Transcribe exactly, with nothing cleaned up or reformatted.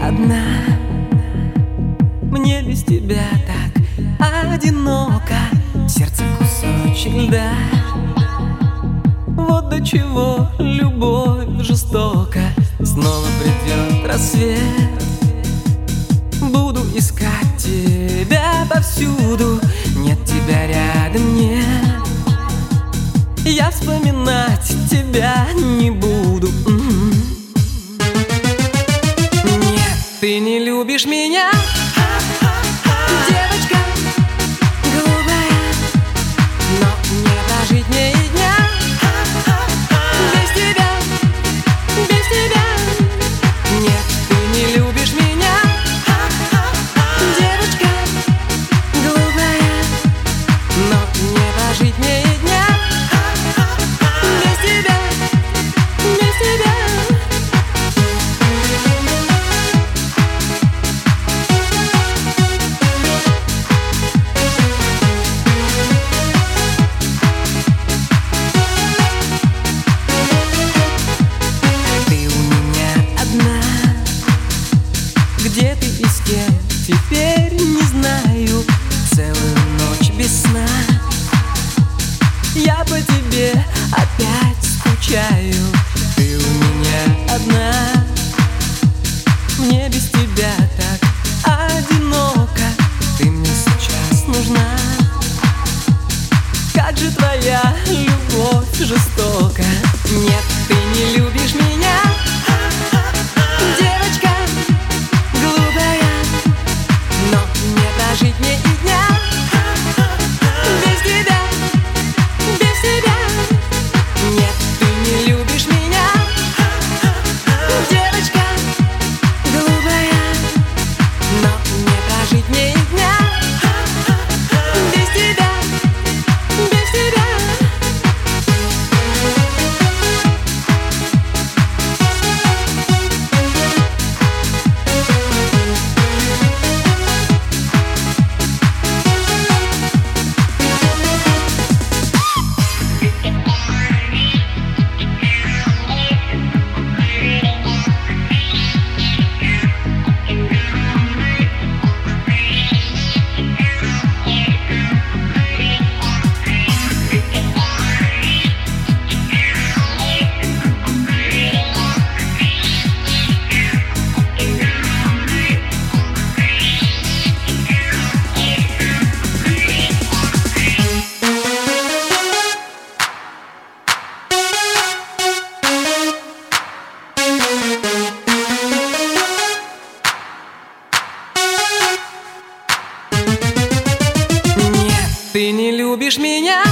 одна. Мне без тебя так одиноко, в сердце кусочек льда. Вот до чего любовь жестока. Снова придет рассвет, буду искать тебя повсюду. Нет тебя рядом, нет. Я вспоминать тебя не буду. Нет, ты не любишь меня, девочка глупая, но не прожить мне и дня без тебя, без тебя. Нет, ты не любишь меня, девочка глупая, но не прожить мне и дня без тебя, без тебя. Где ты и с кем, теперь не знаю. Целую ночь без сна я по тебе опять скучаю. Ты у меня одна, мне без тебя так одиноко. Ты мне сейчас нужна. Как же твоя любовь жестока. Нет, ты не любишь меня, девочка глупая, но не прожить мне и дня без тебя, без тебя. Нет, ты не любишь меня, девочка глупая, но не прожить мне и дня без тебя, без тебя. Ты не любишь меня,